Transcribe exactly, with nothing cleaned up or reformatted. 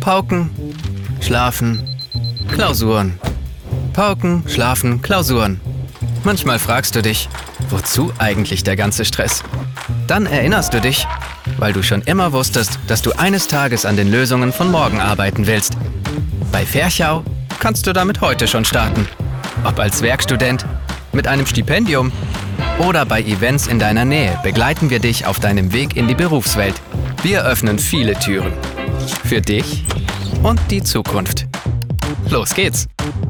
Pauken, schlafen, Klausuren. Pauken, schlafen, Klausuren. Manchmal fragst du dich, wozu eigentlich der ganze Stress? Dann erinnerst du dich, weil du schon immer wusstest, dass du eines Tages an den Lösungen von morgen arbeiten willst. Bei Ferchau kannst du damit heute schon starten. Ob als Werkstudent, mit einem Stipendium oder bei Events in deiner Nähe begleiten wir dich auf deinem Weg in die Berufswelt. Wir öffnen viele Türen. Für dich und die Zukunft. Los geht's!